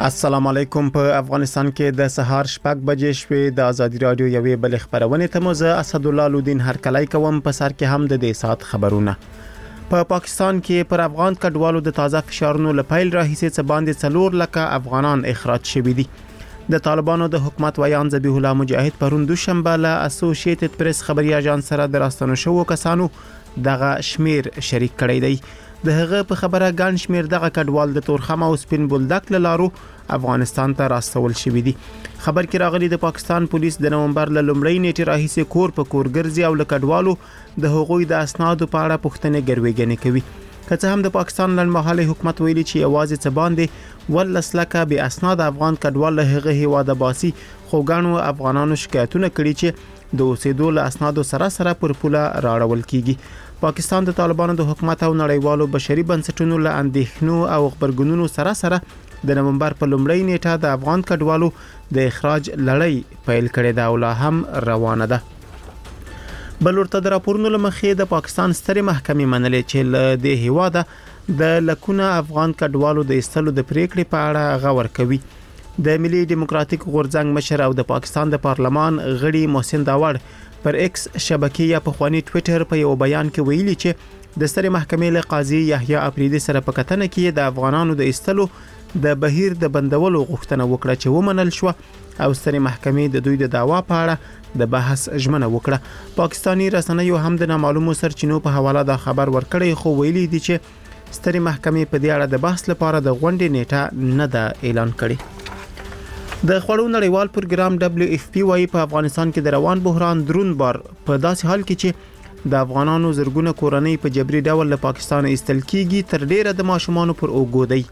السلام علیکم. په افغانستان کې د سهار 6 بجې شوې د ازادي رادیو یوې بل خبرونه ته مزه اسد الله لودین هرکلای کوم. په سر کې هم د دې سات خبرونه. په پاکستان کې پر افغان کډوالو د تازه فشارونو لپیل راهیسې څه باندې 4 لکه افغانان اخراج شوي دي. د طالبانو د حکومت ویان ذبیح الله مجاهد پرون دوشنبه له اسوسییټډ پریس خبري اژانس سره د راستنو شوو کسانو دغه شمیر شریک کړی دی. د هغه په خبره ګڼ شمیر دغه کډوال د تورخم او سپین بولدک لارو افغانستان ته راستول شوي دي. خبر کې راغلي د پاکستان پولیس د نومبر له لومړۍ نیټې راهیسې کور په کور ګرځي او له کډوالو د حقوقي د اسنادو په اړه پوښتنې ګروېږنې کوي. که څه هم د پاکستان لنډمهاله حکومت ویلي چې یوازې څه باندې 12 لکه بې اسناد افغان کډوال له هغه هیواده باسي، خو ګڼو افغانانو شکایتونه کړي چې د اوسېدو له اسنادو سره پر پوله راړول کیږي. پاکستان د طالبانو د حکومت او نړیوالو بشري بنسټونو له اندېښنو او خبرګونونو سره د نومبر په لومړۍ نیټه د افغان کډوالو د اخراج لړۍ پیل کړې ده او لا هم روانه ده. بل ورته د راپورونو لمخې د پاکستان سترې محکمې منلې چې له دې هیواده د لکونه افغان کډوالو د ایستلو د پریکړې په اړه غور کوي. د ملي ډیموکراتیک غورځنګ مشر او د پاکستان د پارلمان غړي محسن داوړ پر ایکس شبکې یا په خواني ټوئیټر په یو بیان کې ویلي چې د سترې محکمې له قاضي یحیی افریدي سره په کتنه کې د افغانانو د ایستلو د بهیر د بندولو غوښتنه وکړه چې ومنل شو او سترې محکمې د دوی د دعوا په اړه د بحث ژمنه وکړه. پاکستانی رسنیو هم د نامعلومو سرچینو په حواله دا خبر ورکړی، خو ویلي دي چې سترې محکمې په دې اړه د بحث لپاره د غونډې نیټه نه ده اعلان کړې. د خوړو نړیوال پروګرام WFP وايي په افغانستان کې د روان بحران درون بار په داسې حال کې چې د افغانانو زرګونه کورنۍ په جبري ډول له پاکستان ایستل کیږي تر ډیره د ماشومانو پر اوږو دی.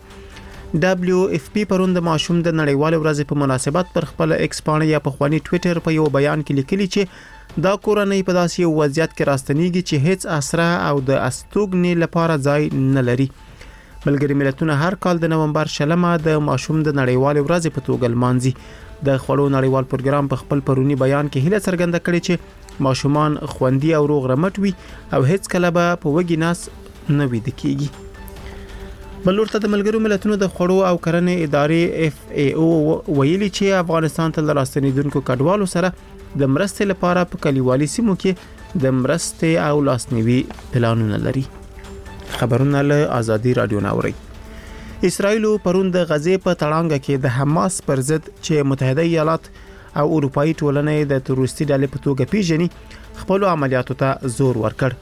WFP پرون د ماشوم د نړیوال ورځې په مناسبت پر خپل ایکس پاڼه یا په خواني ټوئیټر په یو بیان کې لیکلي چې دا کورنۍ په داسې یو وضعیت کې راستنیږي چې هیڅ اسره او د استوګنې لپاره ځای نه لري. ملګري ملتونه هر کال د نومبر 20 د ماشوم د نړیوال ورځې په توګه لمانځي. د خوړو نړیوال پروګرام په خپل پرونی بیان کې هیله څرګنده کړې چې ماشومان خوندي او روغ رمټ وي او هیڅ کله به په وږي ناس نه ویده کیږي. بل ورته د ملګرو ملتونو د خوړو او کرنې ادارې FAO ویلي چې افغانستان ته راستنیدونکو کډوالو سره د مرستې لپاره په کلیوالي سیمو کې د مرستې او لاسنیوي پلانونه لري. خبرونه له ازادي رادیو ناوري. اسرائیل پرون د غزې په تړانګه کې د حماس پر ضد چې متحده ایالات او اروپאי ټولنې د تروریستي ډلې په توګه پیژني خپل عملیاتو ته زور ورکړ.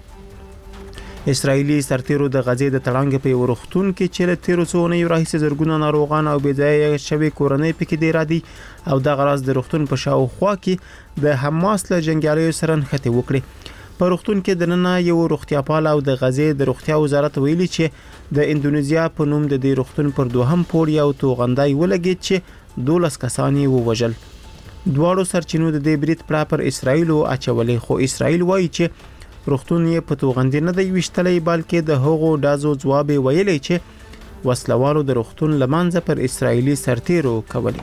اسرائیلي سرتیرو د غزې د تړانګه په ورختون کې چې له 1300 راهیسې زرګونه ناروغان او بېځایه شوي کورنۍ پکې دی را دي او د غراز د رختون په شاوخوا کې د حماس له جنگیالیو سره نښتې وکړي. په رختون کې د نن یو روغتیاپال او د غزې د روغتیا وزارت ویلي چې د اندونیزیا په نوم د دې رختون پر دوهم پوړ یو توغندای ولګید چې 12 کسان یې ووژل. دواړو سرچینو د دې برید پر اسرائیل اچولې، خو اسرائیل وایي چې رختون یې په توغندې نه دی وشتلې بلکې د هغو ډازو ځواب ویلی چې وسلوالو د رختون لمنځه پر اسرائیلي سرتیرو کولی.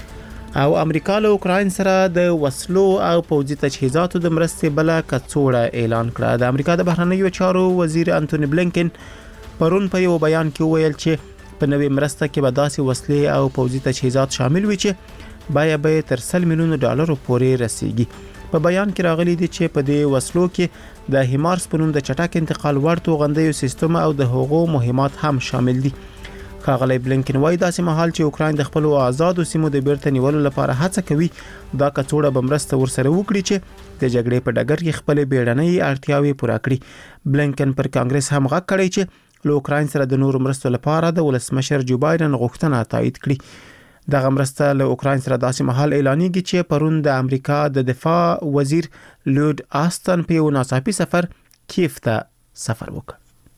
او امریکا له اوکراین سره د وسلو او پوځي تجهیزاتو د مرستې بل کڅوړه اعلان کړه. د امریکا د بهرنیو چارو وزیر انټونی بلینکن پرون په یو بیان کې ویل چې په نوې مرسته کې به داسې وسلې او پوځي تجهیزات شامل وي چې باید تر $100 میلیون پورې رسیږي. په بیان کې راغلي دي چې په دې وسلو کې د هیمارس په نوم د چټک انتقال وړ توغندیو سیستم او د هغو مهمات هم شامل دي. ښاغلی بلینکن وایي داسې مهال چې اوکراین د خپل آزادو سیمو د بیرته نیولو لپاره هڅه کوي، دا کڅوړه به مرسته ورسره وکړي چې د جګړې په ډګر کې خپل بیړنۍ اړتیاوې پوره کړي. بلینکن پر کانګرس هم غږ کړی چې له اوکراین سره د نورو مرستو لپاره د ولسمشر جو بایدن غوښتنه تایید کړي. دغه مرسته له اوکراین سره داسې مهال اعلانېږي چې پرون د امریکا د دفاع وزیر لوید آستن په یو ناڅاپي سفر کیف ته سفر وکړ.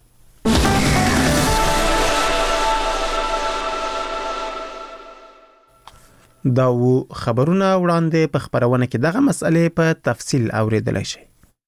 دا و خبرونه وړاندې په خبرونه کې دغه مسئله په تفصیل اوریدلای شئ.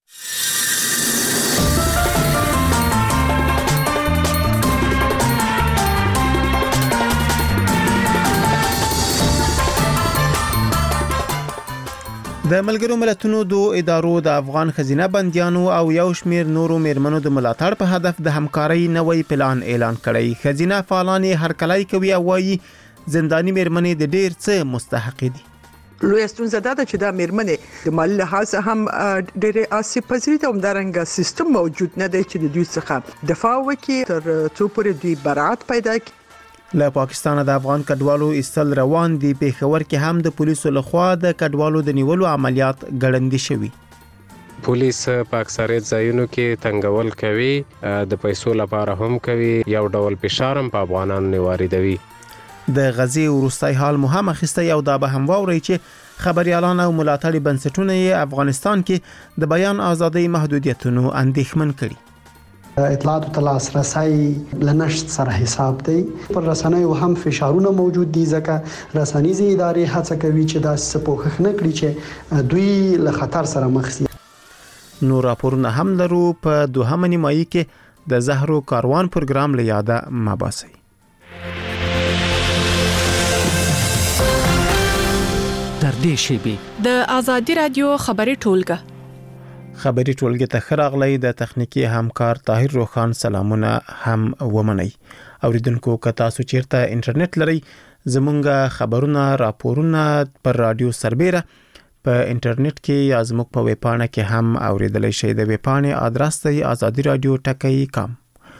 د ملګرو ملتونو دوه ادارو د افغان خزینه بندیانو او یو شمیر نورو میرمنو د ملاتړ په هدف د همکارۍ نوې پلان اعلان کړی. خزینه فعالان هرکلای کوي او وایي زنداني میرمنې د ډیر څه مستحق دي. لوی ستونزه ده چې دا میرمنې د مالی لحاظ هم ډېرې آسیب پذیرې دي او همدارنګه سیستم موجود نه دی چې د دوی څخه دفاع وکړي تر څو پورې دوی برائت پیدا کړي. له پاکستان د افغان کډوالو ایستل روان دي. پېښور کې هم د پولیسو لخوا د کډوالو د نیولو عملیات ګړندي شوي. پولیس په اکثریت ځایونو کې تنګول کوي، د پیسو لپاره هم کوي، یو ډول فشار هم په افغانانو واردوي. د غزي وروستي حال مهم اخیسته او دا به هم واوري چې خبريالان او ملاتړي بنسټونه یې افغانستان کې د بیان ازادۍ محدودیتونو اندېښمن کړي. اطلاعاتو ته لاسرسی لنشت سره حساب دی. پر رسنیو هم فشارونه موجود دي ځکه رسنیزې ادارې هڅه کوي چې دا سپوخخ نه کړي چې دوی له خطر سره مخ شي. نو راپورونه هم لرو. په دوهمه نیمایي کې د زهرو کاروان پروګرام له یاده مباسي. در دې شیبې د آزادي رادیو خبري ټولګه ته خراغلی د تخنیکی همکار طاهر روخان سلامونه هم ومني. اوریدونکو که تاسو چیرته انټرنیټ لرئ زمونږه خبرونه راپورونه پر رادیو سربېره په انټرنیټ کې یا زموږ په ویب پاڼه کې هم اوریدلای شئ. د ویب پاڼې آدرس دی azadiradio.com.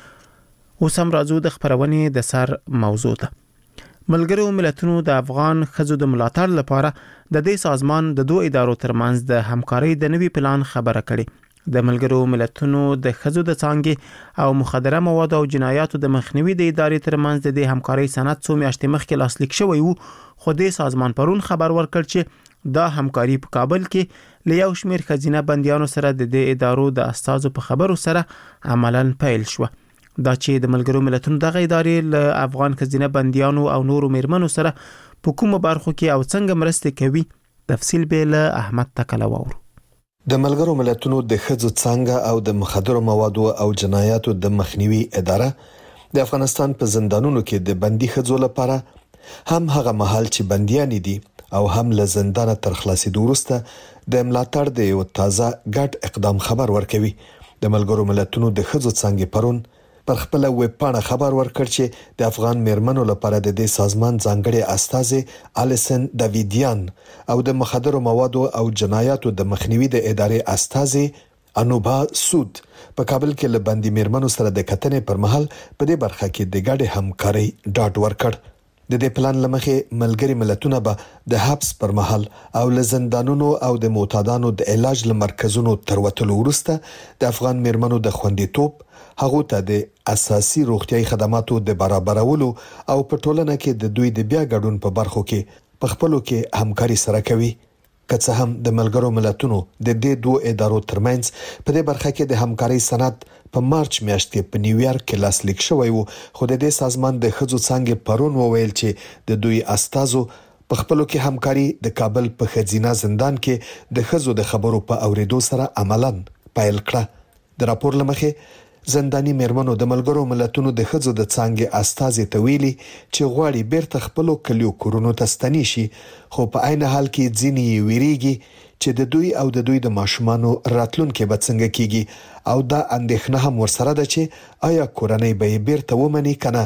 اوس هم راځو د خبرونې د سر موضوع ته. ملګرو ملتونو د افغان ښځو د ملاتړ لپاره د دې سازمان د دوه ادارو ترمنځ د همکارۍ د نوي پلان خبره کړې. د ملګرو ملتونو د ښځو د څانګې او مخدره مواد او جنایاتو د مخنیوي د ادارې ترمنځ د دې همکارۍ سند څو میاشتې مخکې لاسلیک شوی وو، خو د سازمان پرون خبر ورکړ چې دا همکاري په کابل کې له یو شمېر ښځینه بندیانو سره د دې ادارو د استازو په خبرو سره عملاً پیل شو. دا چې د ملګرو ملتونو دغه ادارې له افغان ښځینه بندیانو او نورو میرمنو سره په کومو برخو کې او څنګه مرسته کوي، تفصیل به له احمد تکله واورو. د ملګرو ملتونو د ښځو څانګه او د مخدره موادو او جنایاتو د مخنیوي اداره د افغانستان په زندانونو کې د بندي ښځو لپاره هم هغه مهال چې بنديان دي او هم له زندان تر خلاصېدو وروسته د ملاتړ د یو تازه ګډ اقدام خبر ورکوي. د ملګرو ملتونو د ښځو څانګې پرون پر خپل ویب پاڼه خبر ورکړ چې د افغان میرمنو لپاره د دې سازمان ځانګړي استاذ الیسن داویدیان او د مخدره موادو او جنایاتو د مخنیوي د ادارې استاذ انوبا سود په کابل کې له بندي میرمنو سره د کتنې پر مهال په دې برخه کې د ګډ همکارۍ ډاډ ورکړ. د دې پلان لمخې ملګري ملتونه به د حبس پر مهال او له زندانونو او د معتادانو د علاج لمرکزونو تر وتلو وروسته د افغان میرمنو د خوندیتوب، هغه ته د اساسي روغتيایي خدماتو د برابرولو او په ټولنه کې د دوی د بیا ګډون په برخو کې په خپلو کې همکاري سره کوي. که څه هم د ملګرو ملتونو د دې دوه ادارو ترمنځ په دې برخه کې د همکاري سند په مارچ میاشت کې په نیویارک کې لاسلیک شوی وو، خو د دې سازمان د ښځو څانګې پرون وویل چې د دوی استازو په خپلو کې همکاري د کابل په ښځینه زندان کې د ښځو د خبرو په اوریدو سره عملاً پیل کړه. د راپور لمخې زنداني میرمنو د ملګرو ملتونو د ښځو د څانګې استازي ته ویلي چې غواړي بیرته خپلو کلیو کورونو ته ستنې شي، خو په عین حال کې ځینې ویریږي چې د دوی او د دوی د ماشومانو راتلونکي به څنګه کیږي او دا اندېښنه هم ورسره ده چې آیا کورنۍ به بیرته ومني کنه.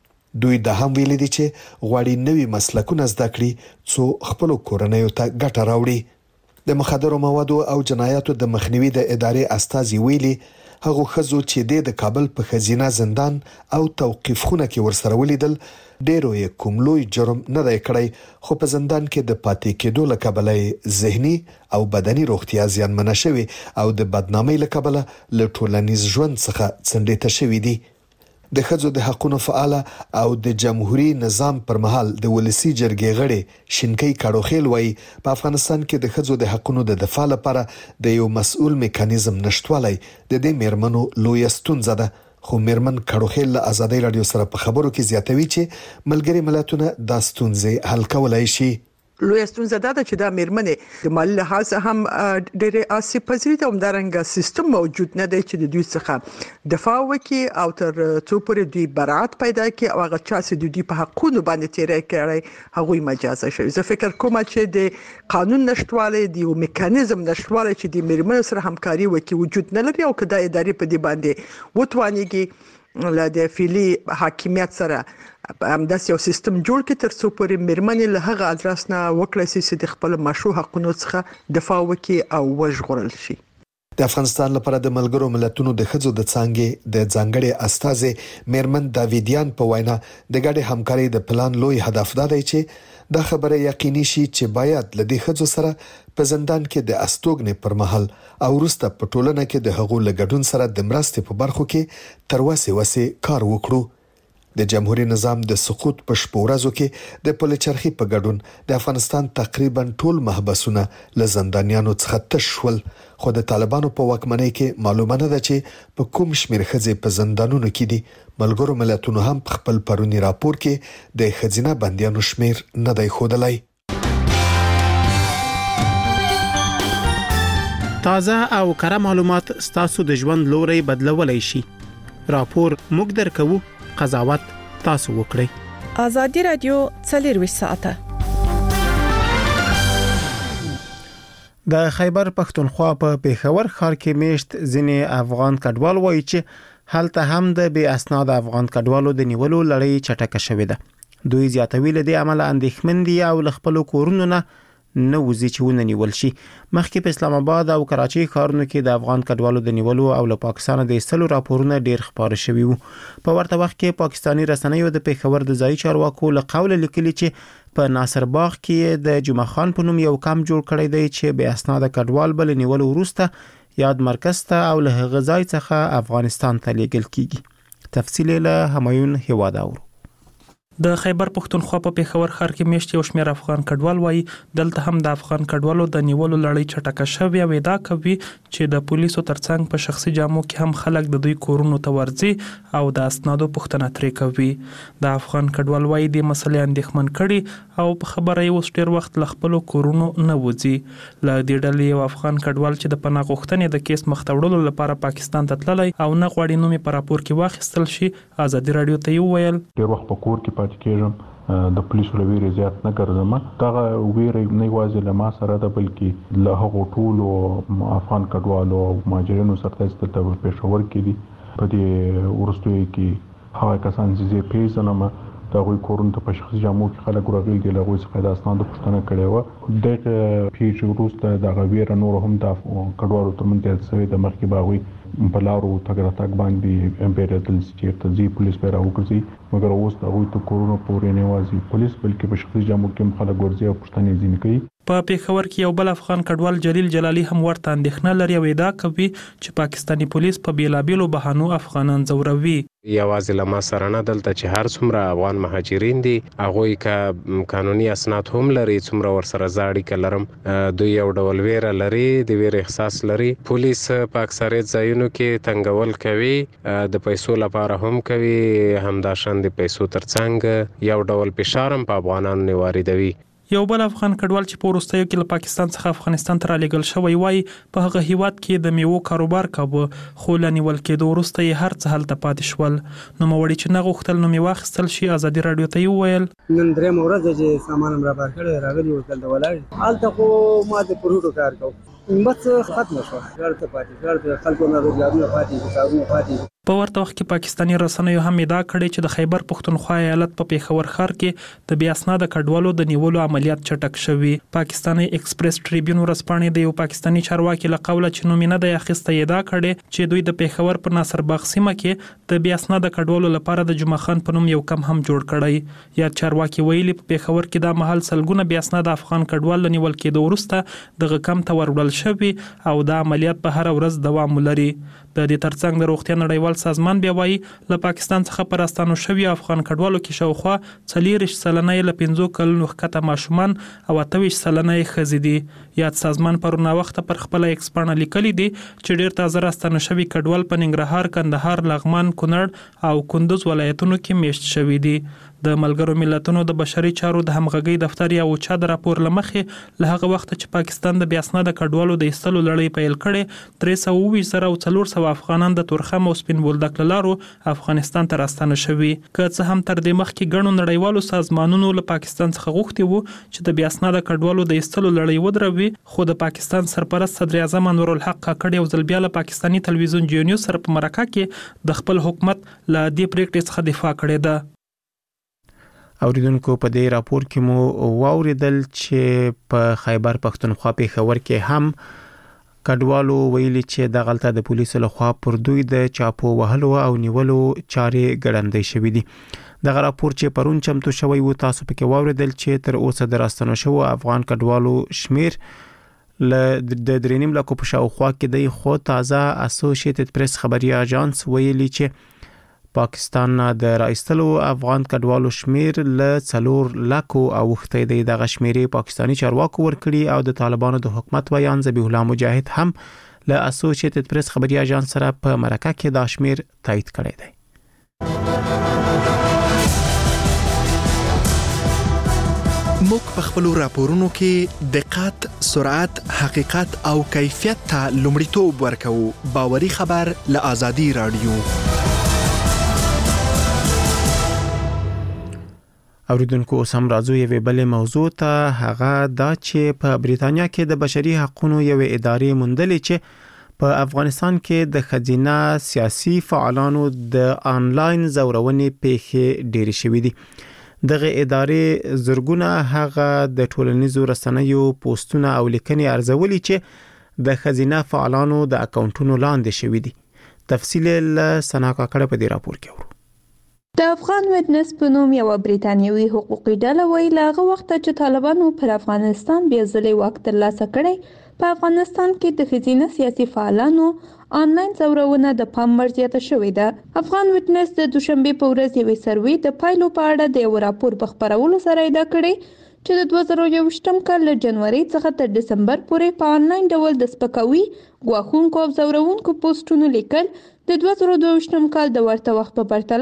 دوی د هم ویلي دي چې غواړي نوي مسلکونه زده کړي څو خپلو کورنیو ته ګټه راوړي. د مخدره موادو او جنایاتو د مخنیوي د ادارې استازي ویلي هغه ښځو چې د کابل په ښځینه زندان او توقيف خونه کې ورسره ولیدل ډېرو یې کوم لوی جرم نه دی کړی، خو په زندان کې د پاتې کېدو له کبله ذهني او بدني روغتیا زیانمنه شوي او د بدنامۍ له کبله له ټولنیز ژوند څخه څنډې شوي دي. د ښځو د حقوقو فعال او د جمهوریت نظام پر مهال د ولسی جرګې غړي شینکۍ کاروخیل وایي په افغانستان کې د ښځو د حقوقو د دفاع لپاره د یو مسؤل میکانیزم نشټوالی د دې میرمنو لوی ستونزه ده. خو میرمن کاروخیل له آزادۍ رادیو سره په خبرو کې زیاتوي چې ملګري ملتونه دا ستونزې حل کولای شي. لوی ستونزه ده چې دا میرمنې د مالی لحاظ هم ډېرې آسیب پذیرې دي او همدارنګه سیستم موجود نه دی چې د دوی څخه دفاع وکړي او تر څو پورې دوی برائت پیدا کړي او هغه چا چې د دوی په حقونو باندې تیری کړی هغوی مجازه شي. زه فکر کوم چې د قانون نشټوالی د یو میکانیزم نشټوالی چې د میرمنو سره همکاري وکړي وجود نه لري او که دا ادارې په دې باندې وتوانیږي له د فعلي حاکمیت سره همداس یو سیستم جوړ کړي تر څو پورې میرمنې له هغه ادرس نه وکړي چې د خپل مشروع حقوقو څخه دفاع وکړي او وژغورل شي. د افغانستان لپاره د ملګرو ملتونو د ښځو د څانګې د ځانګړي استازې میرمن داویدیان په وینا د ګډې همکارۍ د پلان لوی هدف دا دی چې دا خبره یقیني شي چې باید له دې ښځو سره په زندان کې د استوګنې پر مهال او وروسته په ټولنه کې د هغو له ګډون سره د مرستې په برخو کې تر وسه کار وکړو. د جمهوریت نظام د سقوط په شپو ورځو کې د پلچرخي په ګډون د افغانستان تقریبا ټول محبسونه له زندانیانو څخه تش شول، خو د طالبانو په واکمنۍ کې معلومه نه ده چې په کوم شمیر ښځې په زندانونو کې دي. ملګرو ملتونو هم خپل پرونی راپور کې د ښځینه بندیانو شمیر نه دی ښودلی. تازه او کره معلومات ستاسو د ژوند لوري بدلولای شي. راپور موږ درکو، قضاوت تاسو وکړئ. ازادي رادیو 24 ساعته. د خیبر پښتونخوا په پیښور ښار کې میشت ځینې افغان کډوال وایي چې هلته هم د بې اسناد افغان کډوالو د نیولو لړۍ چټکه شوې ده. دوی زیاتوي له دې عمله اندېښمن دي او له خپل کورونو نه وځي چې ونیول شي. مخکې په اسلام آباد او کراچۍ ښارونو کې د افغان کډوالو د نیولو او له پاکستان د ایستلو راپورونه ډیر خبره شوي وو. په ورته وخت کې پاکستانی رسنیو د پیښور د ځایي چارواکو له قول لیکلي چې په ناصر باغ کې د جمعه خان په نوم یو کم جوړ کړی دی چې بې اسناد کډوال بل نیولو وروسته یاد مرکز ته او له غزای څخه افغانستان ته لیږل کیږي. تفصیل له همایون هواداور. د خیبر پښتونخوا په پیښور ښار کې میشت یو شمېر افغان کډوال وایي دلته هم د افغان کډوالو د نیولو لړۍ چټکه شوې او دا کوي چې د پولیسو ترڅنګ په شخصي جامو کې هم خلک د دوی کورونو ته ورځي او د اسنادو پوښتنه ترې کوي. د افغان کډوال وایي د مسلې اندېښمن کړي او په خبره یې اوس ډېر وخت له خپلو کورونو نه وځي. له دې ډلې یو افغان کډوال چې د پناه غوښتنې د کیس مخ ته وړلو لپاره پاکستان ته تللی او نه غواړي نوم یې په راپور کې واخیستل شي، ازادي رادیو ته یې وویل ډېر وخت په کور کې کېږم، د پولیسو له ویرې زیات نه ګرځم. دغه ویرې نه یوازې له ما سره ده بلکې له هغو ټولو افغان کډوالو او مهاجرینو سره چې دلته په پېښور کې دي. په دې وروستیو کې هغه کسان چې زه پیژنم د هغوی کورونو ته په شخصي جامو کې خلک راغلي دي، له هغوی څخه د اسنادو پوښتنه کړې وه. دغه پیښې وروسته دغه ویره نور هم د کډوالو ترمنځ زیاته شوې ده. مخکې به هغوی په لارو تګ راتګ باندې بیرېدل چې چېرته ځي پولیس به راوګرځي، مګر اوس د هغوی ته کورونو پورې نه یوازې پولیس بلکې په شخصي جامو کې هم خلک ورځي او پوښتنې ځینې کوي. په پیښور کې یو بل افغان کډوال جلیل جلالي هم ورته اندېښنه لري او ادعا کوي چې پاکستانی پولیس په بیلابیلو بهانو افغانان ځوروي. یوازې له ما سره نه، دلته چې هر څومره افغان مهاجرین دي هغوی که قانوني اسناد هم لري، څومره ورسره زه اړیکه لرم، دوی یو ډول ویره لري، د ویرې احساس لري. پولیس په اکثریت ځایونو کې تنګول کوي، د پیسو لپاره هم کوي، همداشان د پیسو ترڅنګ یو ډول فشار هم په افغانانو نه واردوي. یو بل افغان کډوال چې په وروستیو کې له پاکستان څخه افغانستان ته رالیږل شوی وایي په هغه هیواد کې د میوو کاروبار کاوه، خو له نیول کېدو وروسته یې هر څه هلته پاتې شول. نوموړي چې نه غوښتل نوم یې واخیستل شي، ازادي رادیو ته یې وویل نن درېیمه ورځ چې سامان هم رابار کړی راغلي وو دلته ولاړ، هلته خو ما د پروټو کار کوو، بس ختمه شوه، ګړ ته پاتې ګړ د خلکو نه روزګارونه پاتې کارونه پاتې. په ورته وخت کې پاکستانی رسنیو هم ادعا کړې چې د خیبر پښتونخوا ایالت په پیښور ښار کې د بې اسناده کډوالو د نیولو عملیات چټک شوي. پاکستانی ایکسپریس ټریبیون ورځپاڼې د یو پاکستانی چارواکي له قوله چې نوم یې نه دی اخیستی ادعا کړې چې دوی د پیښور په ناصر باغ سیمه کې د بې اسناده کډوالو لپاره د جمعه خان په نوم یو کم هم جوړ کړی. یاد چارواکي ویلي په پیښور کې دا مهال سلګونه بې اسناده افغان کډوال له نیول کېدو وروسته دغه کم ته وروړل شوي او دا عملیات به هره ورځ دوام ولري. د دې ترڅنګ د روغتیا نړیوال سازمان بیا وایي له پاکستان څخه په راستانو شوي افغان کډوالو کې شاوخوا 40 سلنه له 15 کلونو ښکته ماشومان او 28 سلنه ښځې دي. یاد سازمان پرونه وخت پر خپل ایکس پاڼه لیکلي دي چې ډېر تازه راستانو شوي کډوال په ننګرهار، کندهار، لغمان، کونړ او کندوز ولایتونو کې میشت شوي دي. د ملګرو ملتونو د بشري چارو د همغږۍ دفتر یا اوچا د راپور لمخې له هغه وخت چې پاکستان د بې اسناده کډوالو د ایستلو لړۍ پیل کړې 324,400 افغانان د تورخم او سپین بولدک له لارو افغانستان ته راستانه شوي. که څه هم تر دې مخکې ګڼو نړیوالو سازمانونو له پاکستان څخه غوښتي وو چې د بې اسناده کډوالو د ایستلو لړۍ ودروي، خو د پاکستان سرپرست صدر اعظم انورالحق کاکړ یو ځل بیا له پاکستاني تلویزیون جیو نیوز سره په مرکه کې د خپل حکومت له دې پریکړې څخه دفاع کړې ده. اوریدونکو په دې راپور کې مو واوریدل چې په خیبر پښتونخوا پېښور کې هم کډوالو ویلي چې د غلطه د پولیسو لخوا پر دوی د چاپو وهلو او نیولو چارې ګړندې شوې دي. د راپور چې پرون چمتو شوی و تاسو پکې واوریدل چې تر اوسه د راستنو شو افغان کډوالو شمیر د 3.5 لکو په شاوخوا کې دی، خو تازه اسوسییټډ پریس خبري اژانس ویلي چې پاکستان د راستلو افغان کډوالو شمیر له 4 لکو اوخته دی. د غشمیري پاکستانی چارواکو ورکړي او د طالبانو د حکومت ویان ذبیح الله مجاهد هم له اسوسییټډ پریس خبري اژانس سره په مرکه کې دا شمیر تایید کړی دی. موږ په خپل راپورونو کې دقت، سرعت، حقیقت او کیفیت ته لومړیتوب ورکوو. باوري خبر له آزادي رادیو. اوریدونکو سم راځو یوې بلې موضوع ته، هغه دا چې په بریتانیا کې د بشري حقوقو یوې ادارې موندلې چې په افغانستان کې د خزینه سیاسي فعالانو د آنلاین زورونې پیښې ډېرې شوې دي. دغه ادارې زرګونه هغه د ټولنیزو رسنیو پوسټونه او لیکنې ارزولي چې د خزینه فعالانو د اکاونټونو لاندې شوې دي. تفصیل له سنا کاکړه په دې راپور کې ورو. د افغان وټنس په نوم یو بریتانیوي حقوقي ډله وایي لاغه وخت چې طالبانو پر افغانستان بیا ځلې واک ترلاسه کړی، په افغانستان کې د خزینه سیاسي فعالانو آنلاین زورونه د پام وړ زیاته شوې ده. افغان وټنس د دوشنبه په ورځ یوې سروې د پایلو په اړه د یو راپور په خپرولو سره ادعا کړې چې د 2021 کال له جنوري څخه تر دسمبر پورې په آنلاین ډول د سپکاوي، ګواښونکو او زورونکو پوسټونو لیکل د 2022 کال د ورته وخت په پرتله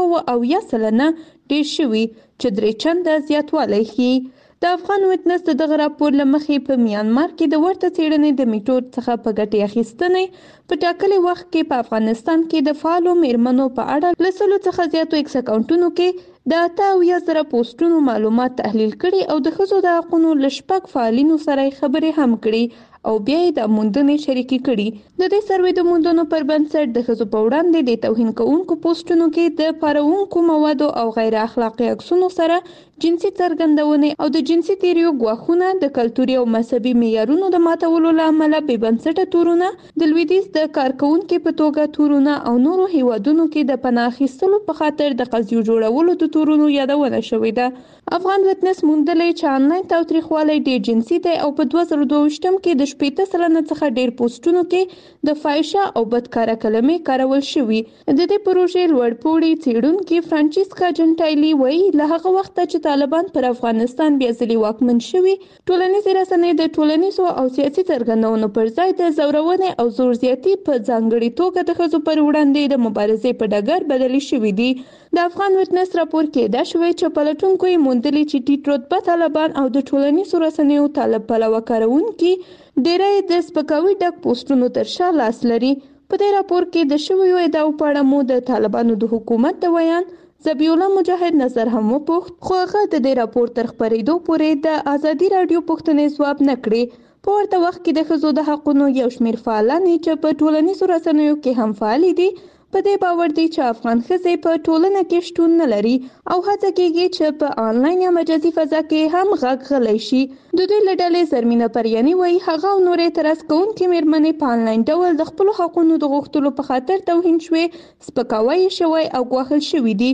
280% ډیر شوي چې 3 چنده زیاتوالی ښيي. د افغان وټنس دغه راپور له مخې په میانمار کې د ورته څېړنې د میټود څخه په ګټې اخیستنې په ټاکلي وخت کې په افغانستان کې د فعالو میرمنو په اړه له 100 څخه زیاتو ایکس اکاونټونو کې د 80,000 پوسټونو معلومات تحلیل کړي او د ښځو د حقونو له 6 فعالینو سره خبرې هم کړي او بیا یې د موندنې شریکي کړي. د دې سروې د موندنو پر بنسټ د ښځو په وړاندې د توهین کوونکو پوسټونو کې د پاروونکو موادو او غیر اخلاقي عکسونو سره جنسي څرګندونې او د جنسي تیریو ګواښونه، د کلتوري او مذهبي معیارونو د ماتولو له امله بې بنسټه تورونه، د لویدیځ د کارکونکو په توګه تورونه او نورو هیوادونو کې د پناه اخیستلو په خاطر د قضیو جوړولو د تورونو یادونه شوې ده. افغان وټنس موندلې چې آنلاین تاوتریخوالی ډېر جنسي دی او په 2022 کې د 70% څخه ډېر پوسټونو کې د فاحشه او بدکاره کلمې کارول شوي. د دې پروژې لوړپوړي څېړونکي فرانچیسکا جنټایلی وایي له هغه وخته چې طالبان پر افغانستان بیا ځلې واکمن شوي، ټولنیزې رسنۍ د ټولنیزو او سیاسي څرګندونو پر ځای د زورونې او زور زیاتي په ځانګړې توګه د ښځو پر وړاندې د مبارزې په ډګر بدلې شوي دي. د افغان وټنس راپور کې دا شوی چې پلټونکو یې موندلي چې ټیټ رتبه طالبان او د ټولنیزو رسنیو طالب پلوه کارونکي ډېری د سپکاوي ډک پوسټونو تر شا لاس لري. په دې راپور کې د شویو ادعاو په اړه مو د طالبانو د حکومت د ویان ذبیح الله مجاهد نظر هم وپوښت، خو هغه د دې راپور تر خپرېدو پورې د آزادي رادیو پوښتنې ځواب نه کړې. په ورته وخت کې د ښځو د حقونو یو شمېر فعالان چې په ټولنیزو رسنیو کې هم فعال دي په دې باور دي چې افغان ښځې په ټولنه کې شتون نه لري او هڅه کېږي چې په آنلاین یا مجازي فضا کې هم غږ غلی شي. د دوی له ډلې زرمینه پریاني وایي هغه او نورې اعتراض کوونکې میرمنې په آنلاین ډول د خپلو حقونو د غوښتلو په خاطر توهین شوې، سپکاوی شوی او ګواښل شوي دي.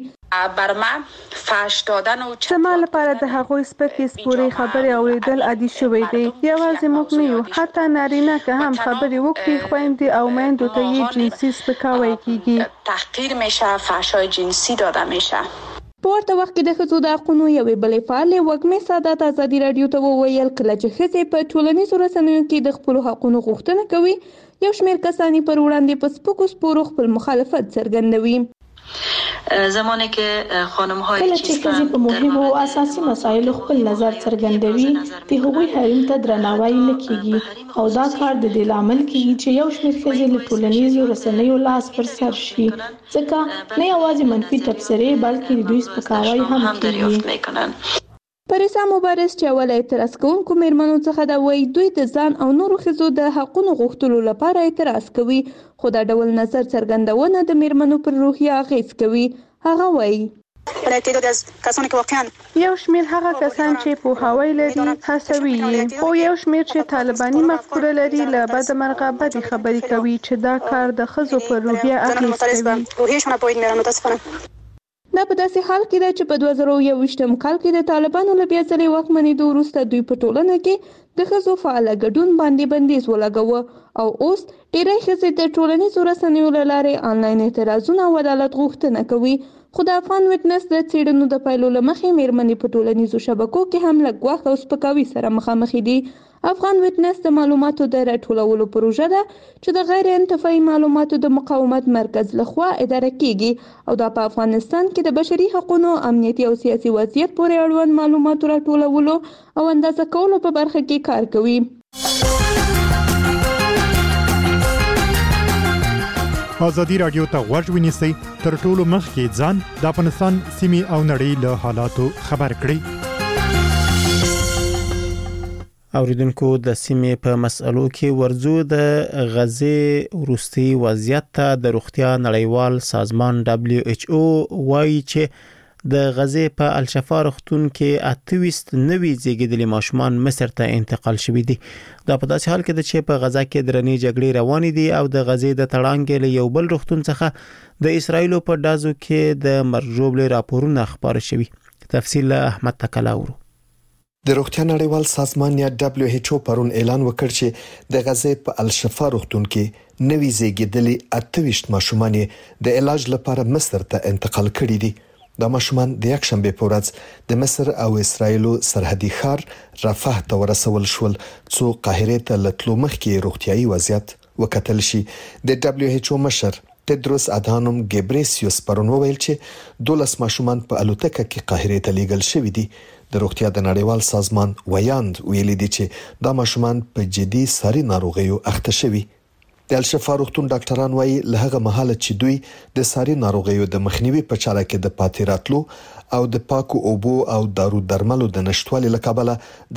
زما لپاره د هغوی سپکې سپورې خبرې اوریدل عادي شوی دی. یوازې موږ نه یو، حتی نارینه که هم خبرې وکړي خویندې او میندو ته یې جنسي سپکاوی کیږي، تحقیر میشه، فحشای جنسی داده میشه. په ورته وخت کې د ښځو د حقونو یوې بلې فعالې وږمې سادات ازادي راډیو ته وویل کله چې ښځې په ټولنیزو رسنیو کې د خپلو حقونو غوښتنه کوي، یو شمېر کسان پر وړاندې په سپکو سپورو خپل مخالفت څرګندوي. زمانه که خانم های کله چې ښځې په مهمو او اساسي مسایلو خپل نظر څرګندوي د هغوی حریم ته درناوی نه کیږي او دا کار د دې لامل کیږي چې یو شمېر ښځې له ټولنیزو رسنیو لاس پر سر شي، ځکه نه یوازې منفي تبصرې بلکې د دوی سپکاوی هم کیږي. پریسا مبارز چې اول اعتراض کوونکو میرمنو څخه دا وایي دوی د ځان او نورو ښځو د حقونو غوښتلو لپاره اعتراض کوي، خو دا ډول نظر څرګندونه د میرمنو پر روحیه اغیز کوي. هغه وایي برای تعداد از کسانی که واقعا یو شمیر هغه کسان چې پوهاوی لري هڅوي او یو شمیر چې طالباني مفکوره لري له بد مرغه بدې خبرې کوي چې دا کار د ښځو پر روحیه اغېز کوي. دا په داسې حال کې ده چې په 2021 کال کې د طالبانو له بیا ځلې واکمنېدو وروسته دوی په ټولنه کې د ښځو فعاله ګډون باندې بندیز ولګاوه او اوس ډېری ښځې د ټولنیزو رسنیو له لارې آنلاین اعتراضونه او عدالت غوښتنه کوي. خو د افغان وټنس د څېړنو د پایلو له مخې مېرمنې په ټولنیزو شبکو کې هم له ګواښ او سپکاوي سره مخامخ دي. افغان وټنس د معلوماتو د راټولولو پروژه ده چې د غیر انتفاعي معلوماتو د مقاومت مرکز لخوا اداره کیږي او دا په افغانستان کې د بشري حقوقو، امنیتي او سیاسي وضعیت پورې اړوند معلوماتو راټولولو او اندازه کولو په برخه کې کار کوي. ازادي رادیو ته غوږ ونیسئ تر ټولو مخکې ځان د افغانستان سیمې او نړۍ له حالاتو خبر کړئ. اوریدونکو د سیمې په مسألو کې ورزو د غزې وروستي وضعیت ته د روغتیا نړیوال سازمان WHO وایي چې د غزې په الشفا روغتون کې 28 نوي زیږیدلي ماشومان مصر ته انتقال شوي دي. دا په داسې حال کې ده چې په غزه کې درنې جګړې روانې دي او د غزې د تړانګې له یو بل روغتون څخه د اسرایل په ډازو کې د مرګ ژوبلې راپورونه خبر شوي. تفصیل احمد تکلاورو. د روغتیا نړیوال سازمان یا WHO پرون اعلان وکړ چې د غزې په الشفا روغتون کې نوي زیږیدلي 28 ماشومان د علاج لپاره مصر ته انتقال کړي دي. دا ماشومان د یکشنبه په ورځ د مصر او اسرایل سرحدي ښار رفح ته ورسول شول څو قاهره ته لټلو مخکې روغتيایي وضعیت وکتل شي. د WHO مشر تدروس ادهانوم ګبریسیوس پرون وویل چې 12 ماشومان په الوتکه کې قاهره ته لیږل شوي دي. د روغتیا د نړیوال سازمان ویاند ویل دي چې دا ماشومان په جدي ساري ناروغیو اخته شوي. د الشفا روغتون ډاکټران وایي له هغه مهاله چې دوی د ساري ناروغیو د مخنیوي په چاره کې د پاتې راتلو او د پاکو اوبو او دارو درملو د نشټوالي له کبله د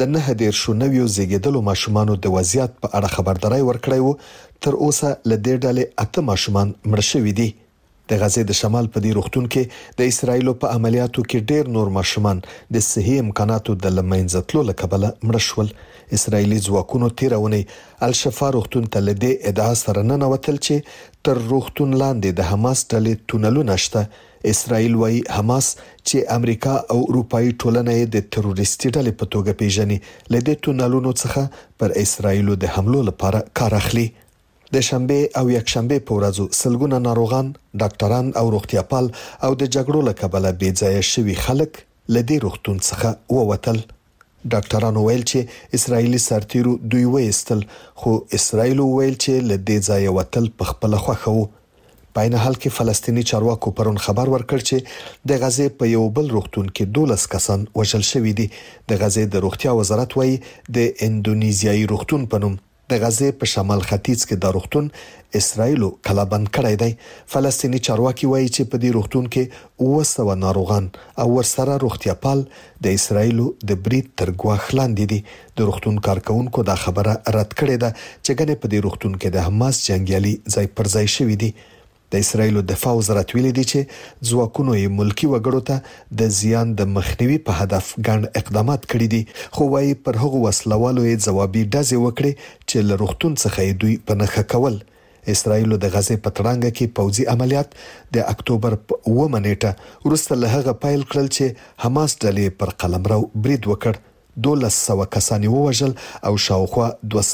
9 زیږیدلو ماشومانو د وضعیت په اړه خبرداري ورکړې وو. تر اوسه له دې ډلې 8 ماشومان مړ شوي دي. د غزې د شمال په دې روغتون کې د اسرایل په عملیاتو کې ډېر نور ماشومان د صحي امکاناتو د لمنځتلو له کبله مړ شول. اسرایلی ځواکونو تیرونی الشفا روغتون ته لدې ادعا سره نه نوتل چې تر روغتون لاندې د حماس ډلې تونلونه شته. اسرایل وايي حماس چې امریکا او اروپאי ټولنه د تروریستي ډلې په توګه پیژني لدې تونلونو څخه پر اسرایل د حملو لپاره کار اخلي. د شنبه او یکشنبه په ورځو سلګونه ناروغان، ډاکټران او روغتیاپال او د جګړو له کبله بې ځای شوي خلک لدې روغتون څخه ووتل. ډاکټرانو ویل چې اسرایلی سرتیرو دوی وېستل، خو اسرایل ویل چې لدې ځای وتل په خپل خوښه وو. په عین حال کې فلسطینی چارواکو پرون خبر ورکړ چې د غزې په یو بل روغتون کې 12 کسان وژل شوي دي. د غزې د روغتیا وزارت وایي د اندونیزیایي روغتون په نوم د غزې په شمال ختیځ کې د روغتون اسرایل کلابند کړی دی. فلسطینی چارواکي وایي چې په دې روغتون کې 200 ناروغان او ورسره روغتیاپال د اسرایل د برید تر ګواښ لاندې دي. د روغتون کارکونکو دا خبره رد کړې ده چې ګنې په دې روغتون کې د حماس جنگیالي ځای پر ځای شوي دي. د اسرایل دفاع وزارت ویلي دی چې ځواکونو یې ملکی وګړو ته د زیان د مخنیوي په هدف ګڼ اقدامات کړي دي، خو وايي پر هغو وسلوالو یې ځوابي ډزې وکړي چې له روغتون څخه دوی په نښه کول. اسرایل د غزې په تړانګه کې پوځي عملیات د اکتوبر 9 نیټه وروسته له هغه پیل کړل چې حماس ډلې پر قلمرو برید وکړ. 1200 کسان ووژل او شاوخوا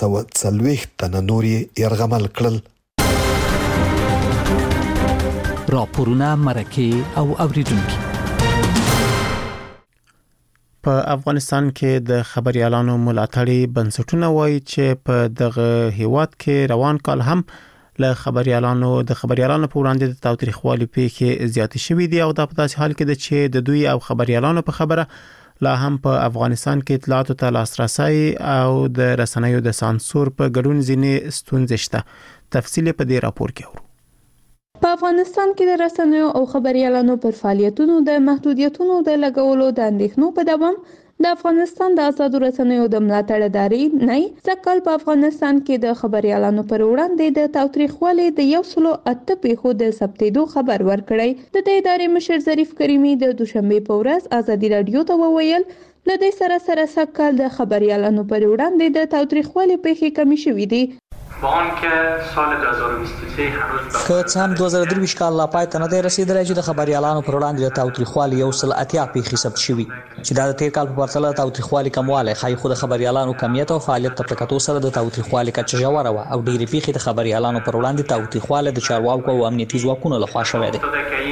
240 تنه نور یې يرغمل کړل. راپورونه مرکه او اوریدونکو. په افغانستان کې د خبريالانو ملاتړي بنسټونه وایي چې په دغه هیواد کې روان کال هم له خبريالانو په وړاندې د تاوتریخوالي پیښې زیاتې شوې دي او دا په داسې حال کې ده چې د دوی او خبريالانو په خبره لا هم په افغانستان کې اطلاعاتو ته لاسرسي او د رسنیو د سانسور په ګډون ځینې ستونزې شته. تفصیل په دې راپور کې اورو. په افغانستان کې د رسنیو او خبريالانو پر فعالیتونو د محدودیتونو د لګولو د اندېښنو په دوام د افغانستان د آزادو رسنیو د ملاتړ ادارې نه سکهال په افغانستان کې د خبريالانو پر وړاندې د تاوتریخوالي د 108 پیښو د ثبتېدو خبر ورکړی. د دې ادارې مشر ظریف کریمي د دوشنبه په ورځ ازادي رادیو ته وویل له دې سره سکهال د خبريالانو پر وړاندې د تاوتریخوالي پیښې کمې شوې دي. که څه هم 2023 کال لا پای ته نه دی رسیدلی چې د خبريالانو پر وړاندې د تاوتریخوالي 180 پیښې ثبت شوي چې دا د تیر کال په پرتله تاوتریخوالي کموالی ښایي، خو د خبريالانو کمیت او فعالیت ته په کتو سره د تاوتریخوالي کچه ژوره وه او ډېرې پیښې د خبريالانو پر وړاندې تاوتریخوالی د چارواکو او امنیتي ځواکونو لخوا شوی دی.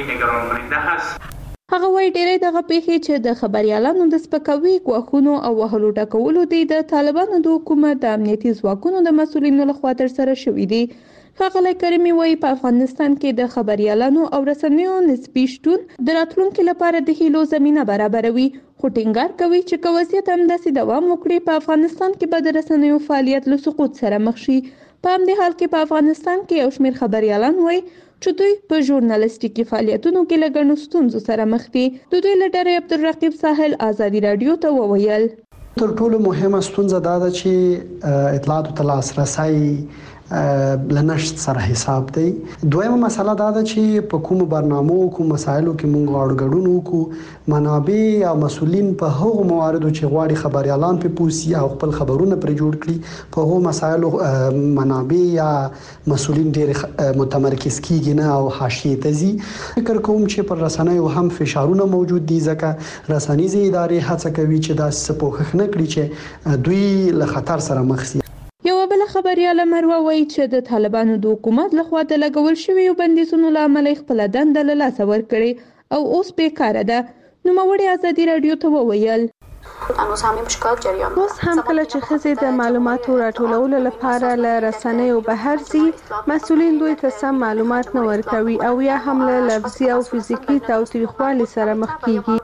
هغه وایي ډېری دغه پیښې چې د خبريالانو د سپکاوي، ګواښونو او وهلو ټکولو دي د طالبانو د حکومت د امنیتي ځواکونو د مسؤلینو لخوا ترسره شوي دي. ښاغلی کریمي وایي په افغانستان کې د خبريالانو او رسنیو نسبي شتون د راتلونکي لپاره د هیلو زمینه برابروي، خو ټینګار کوي چې که وضعیت همداسې دوام وکړي په افغانستان کې به د رسنیو فعالیت له سقوط سره مخ شي. په همدې حال کې په افغانستان کې یو شمېر خبريالان وایي چې دوی په ژورنالیستیکي فعالیتونو کې له ګڼو ستونزو سره مخ دي. د دوی له ډلې عبدالرقیب ساحل ازادي رادیو ته وویل تر ټولو مهمه ستونزه دا ده چې اطلاعاتو ته لاسرسی لنشت سره حساب دی. دویمه مسله دا ده چې په کوم برنامو کوم مسایلو کې مونږ غاړګډون وکړو، منابع او مسولین په هغو مواردو چې غواړي خبريالان په پوسی او خپل خبرونه پر جوړ کړي په هغو مسایلو منابع یا مسولین ډېر متمرکز کیږي نه او حاشیې ته ځي. فکر کوم چې پر رسنیو هم فشارونه موجود دي ځکه رسنیزې ادارې هڅه کوي چې دا څه پوښښ نه کړي چې دوی له خطر سره مخ شي. یو بل خبرياله مروه وایي چې د طالبانو د حکومت لخوا د لګول شویو بندیزونو له امله خپل دنده له لاسه ورکړې او اوس بیکاره ده. نوموړي ازادي رادیو ته وویل اوس هم کله چې ښځې د معلوماتو راټولولو لپاره له رسنیو بهر ځي، مسؤلین دوی ته سم معلومات نه ورکوي او یا هم له لفظي او فزیکي تاوتریخوالي سره مخ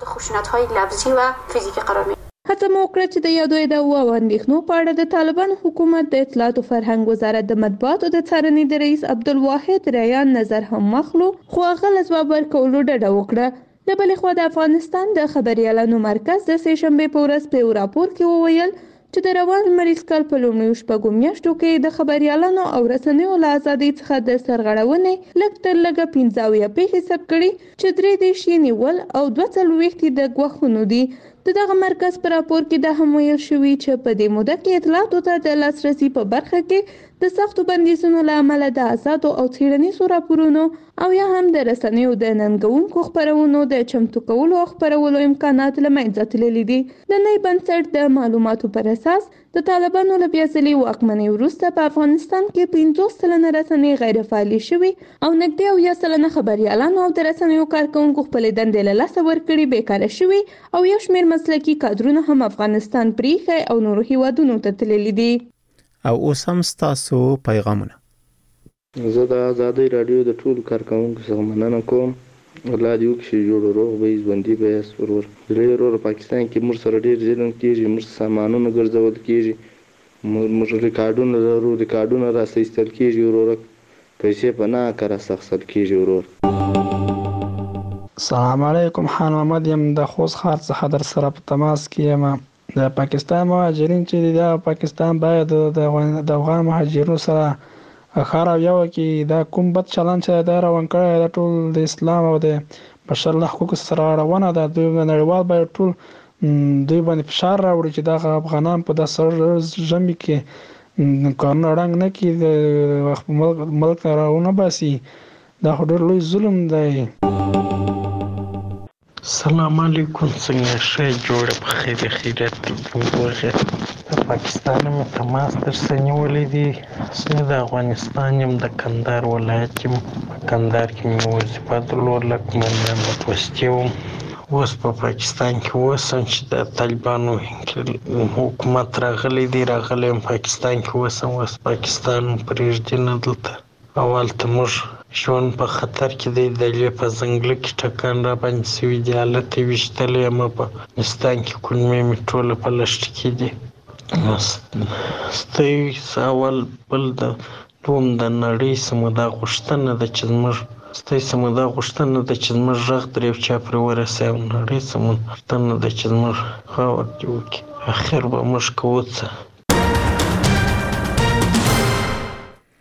کیږي. هڅه مو وکړه چې د یادو ادعاو او اندېښنو په اړه د طالبان حکومت د اطلاعات او فرهنګ وزارت د مطبوعاتو د څارنې د رئیس عبدالواحد ریان نظر هم واخلو، خو هغه له ځواب ورکولو ډډه وکړه. له بلې خوا د افغانستان د خبريالانو مرکز د سې شنبې په ورځ په یو راپور کې وویل چې د روان لمریز کال په لومړیو شپږو میاشتو کې د خبريالانو او رسنیو له ازادۍ څخه د سرغړونې لږ تر لږه 15 پیښې ثبت کړي چې 3 یې نیول او 42 د ګواښونو دي. د دغه مرکز په راپور کې دا هم ویل شوي چې په دې موده کې اطلاعاتو ته د لاسرسي په برخه کې د سختو بندیزونو له امله د آزادو او څېړنیزو راپورونو او یا هم د رسنیو د ننګونکو خپرونو د چمتو کولو او خپرولو امکانات له منځه تللي دي. د نوي بنسټ د معلوماتو پر اساس د طالبانو له بیا ځلې واکمنۍ وروسته په افغانستان کې 50% رسنۍ غیر فعالې شوي او نږدې 10% خبريالانو او د رسنیو کارکونکو خپلې دندې له لاسه ورکړي، بیکاره شوي او یو شمېر مسلکي کادرونه هم افغانستان پریښی او نورو هیوادونو ته تللي دي. او اوس هم ستاسو پیغامونه. زه د ازادي رادیو د ټولو کارکونکو څخه مننه کوم. الله دې وکړي جوړ روغ به ژوندي به یاست ورور. ورور پاکستان کې موږ سره ډېر ظلم کیږي، موږ سامانونه ګرځول کیږي، موږ ریکارډونه لرو، ریکارډونه راستل کیږي ورور، پیسې په نه کار راستل کیږي ورور. السلام علیکم، خان محمد یم د خوست ښار څخه در سره په تماس کې یم. د پاکستان مهاجرین چې د پاکستان باید د افغان مهاجرینو سره ښه رویه وکړي. دا کوم بد چلند چې دا روان کړی دا ټول د اسلام او د بشر له حقوقو سره اړونه ده. دوی نړیوال باید ټول دوی باندې فشار راوړي چې دغه افغانان په داسې ژمي کې کارونه ړنګ نه کړي، د ملک نه راونه باسي. دا خو ډېر لوی ظلم دی. السلام علیکم، څنګه ښه جوړه په خیر خیرت وغه د پاکستان مې تماس در سره نیولی دی. زه د افغانستان یم، د کندهار ولایت یم. په کندهار کې مې وظیفه درلوده، قومندان د پوستې وم. اوس په پاکستان کې اوسم چې د طالبانو حکومت راغلی یم پاکستان کې اوسم. اوس پاکستان پرېږدي نه دلته او هلته موږ ژوند په خطر کې دی. د لیې په ځنګله کې ټکان را باندې سوي دي، هلته یې ویشتلی یم. په افغانستان کې کولمې مې ټوله په لښته کې دي. ستاسو اول بل د دوم د نړۍ سمه دا غوښتنه ده چې زموږ ستاسو موږ دا غوښتنه ده چې زموږ غږ تر یو چا پورې ورسوي او نړۍ ته مو غوښتنه ده چې زموږ خاور دې وکړي. اخر به موږ کوو څه